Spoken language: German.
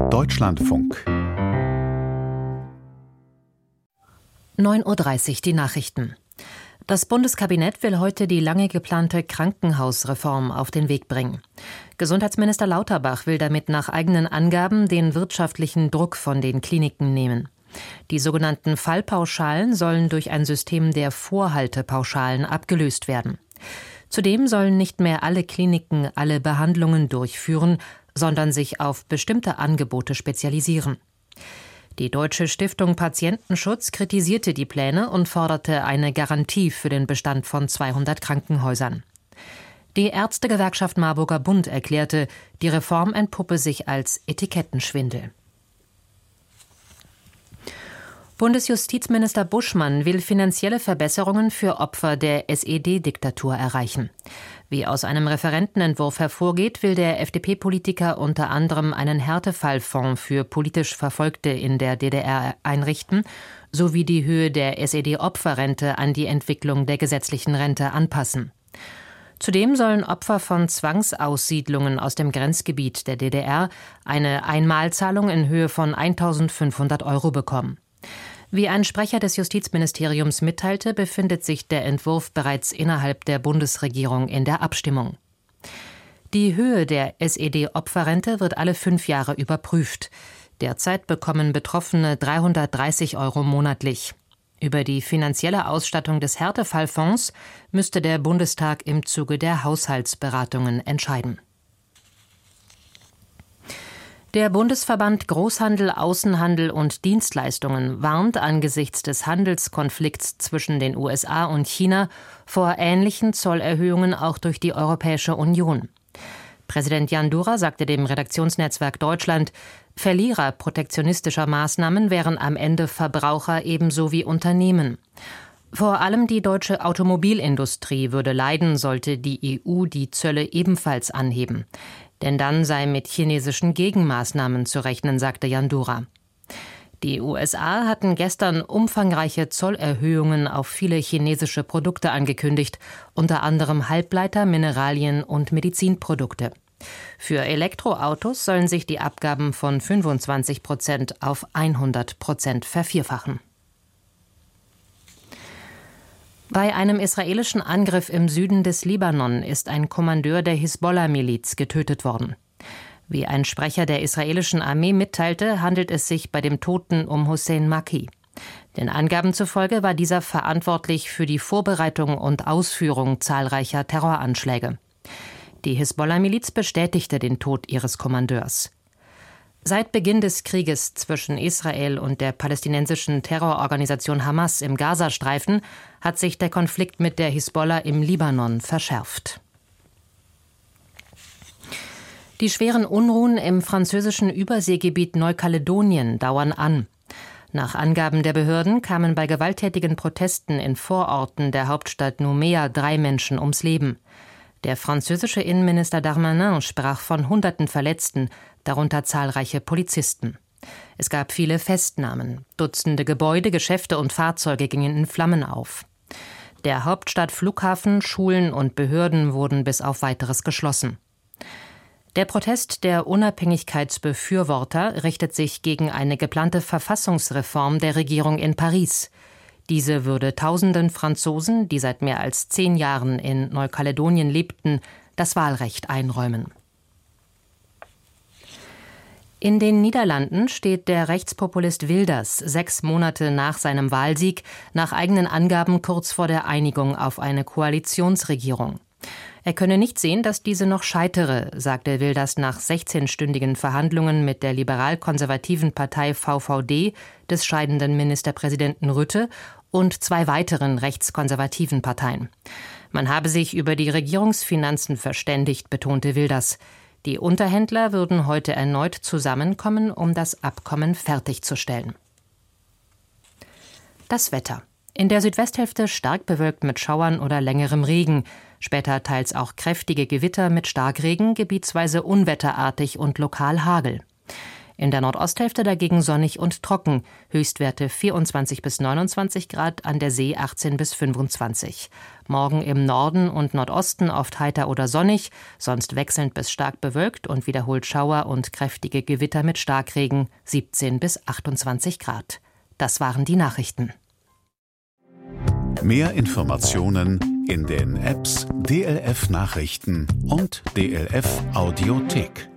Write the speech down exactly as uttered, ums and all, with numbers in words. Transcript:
Deutschlandfunk. neun Uhr dreißig, die Nachrichten. Das Bundeskabinett will heute die lange geplante Krankenhausreform auf den Weg bringen. Gesundheitsminister Lauterbach will damit nach eigenen Angaben den wirtschaftlichen Druck von den Kliniken nehmen. Die sogenannten Fallpauschalen sollen durch ein System der Vorhaltepauschalen abgelöst werden. Zudem sollen nicht mehr alle Kliniken alle Behandlungen durchführen, sondern sich auf bestimmte Angebote spezialisieren. Die Deutsche Stiftung Patientenschutz kritisierte die Pläne und forderte eine Garantie für den Bestand von zweihundert Krankenhäusern. Die Ärztegewerkschaft Marburger Bund erklärte, die Reform entpuppe sich als Etikettenschwindel. Bundesjustizminister Buschmann will finanzielle Verbesserungen für Opfer der S E D-Diktatur erreichen. Wie aus einem Referentenentwurf hervorgeht, will der F D P-Politiker unter anderem einen Härtefallfonds für politisch Verfolgte in der D D R einrichten, sowie die Höhe der S E D-Opferrente an die Entwicklung der gesetzlichen Rente anpassen. Zudem sollen Opfer von Zwangsaussiedlungen aus dem Grenzgebiet der D D R eine Einmalzahlung in Höhe von eintausendfünfhundert Euro bekommen. Wie ein Sprecher des Justizministeriums mitteilte, befindet sich der Entwurf bereits innerhalb der Bundesregierung in der Abstimmung. Die Höhe der S E D-Opferrente wird alle fünf Jahre überprüft. Derzeit bekommen Betroffene dreihundertdreißig Euro monatlich. Über die finanzielle Ausstattung des Härtefallfonds müsste der Bundestag im Zuge der Haushaltsberatungen entscheiden. Der Bundesverband Großhandel, Außenhandel und Dienstleistungen warnt angesichts des Handelskonflikts zwischen den U S A und China vor ähnlichen Zollerhöhungen auch durch die Europäische Union. Präsident Jan Dura sagte dem Redaktionsnetzwerk Deutschland, Verlierer protektionistischer Maßnahmen wären am Ende Verbraucher ebenso wie Unternehmen. Vor allem die deutsche Automobilindustrie würde leiden, sollte die E U die Zölle ebenfalls anheben. Denn dann sei mit chinesischen Gegenmaßnahmen zu rechnen, sagte Jan Dura. Die U S A hatten gestern umfangreiche Zollerhöhungen auf viele chinesische Produkte angekündigt, unter anderem Halbleiter, Mineralien und Medizinprodukte. Für Elektroautos sollen sich die Abgaben von fünfundzwanzig Prozent auf hundert Prozent vervierfachen. Bei einem israelischen Angriff im Süden des Libanon ist ein Kommandeur der Hisbollah-Miliz getötet worden. Wie ein Sprecher der israelischen Armee mitteilte, handelt es sich bei dem Toten um Hussein Maki. Den Angaben zufolge war dieser verantwortlich für die Vorbereitung und Ausführung zahlreicher Terroranschläge. Die Hisbollah-Miliz bestätigte den Tod ihres Kommandeurs. Seit Beginn des Krieges zwischen Israel und der palästinensischen Terrororganisation Hamas im Gazastreifen hat sich der Konflikt mit der Hisbollah im Libanon verschärft. Die schweren Unruhen im französischen Überseegebiet Neukaledonien dauern an. Nach Angaben der Behörden kamen bei gewalttätigen Protesten in Vororten der Hauptstadt Nouméa drei Menschen ums Leben. Der französische Innenminister Darmanin sprach von hunderten Verletzten, darunter zahlreiche Polizisten. Es gab viele Festnahmen. Dutzende Gebäude, Geschäfte und Fahrzeuge gingen in Flammen auf. Der Hauptstadtflughafen, Schulen und Behörden wurden bis auf Weiteres geschlossen. Der Protest der Unabhängigkeitsbefürworter richtet sich gegen eine geplante Verfassungsreform der Regierung in Paris. Diese würde tausenden Franzosen, die seit mehr als zehn Jahren in Neukaledonien lebten, das Wahlrecht einräumen. In den Niederlanden steht der Rechtspopulist Wilders sechs Monate nach seinem Wahlsieg nach eigenen Angaben kurz vor der Einigung auf eine Koalitionsregierung. Er könne nicht sehen, dass diese noch scheitere, sagte Wilders nach sechzehnstündigen Verhandlungen mit der liberal-konservativen Partei V V D des scheidenden Ministerpräsidenten Rutte und zwei weiteren rechtskonservativen Parteien. Man habe sich über die Regierungsfinanzen verständigt, betonte Wilders. Die Unterhändler würden heute erneut zusammenkommen, um das Abkommen fertigzustellen. Das Wetter. In der Südwesthälfte stark bewölkt mit Schauern oder längerem Regen. Später teils auch kräftige Gewitter mit Starkregen, gebietsweise unwetterartig und lokal Hagel. In der Nordosthälfte dagegen sonnig und trocken. Höchstwerte vierundzwanzig bis neunundzwanzig Grad, an der See achtzehn bis fünfundzwanzig. Morgen im Norden und Nordosten oft heiter oder sonnig, sonst wechselnd bis stark bewölkt und wiederholt Schauer und kräftige Gewitter mit Starkregen, siebzehn bis achtundzwanzig Grad. Das waren die Nachrichten. Mehr Informationen in den Apps D L F Nachrichten und D L F Audiothek.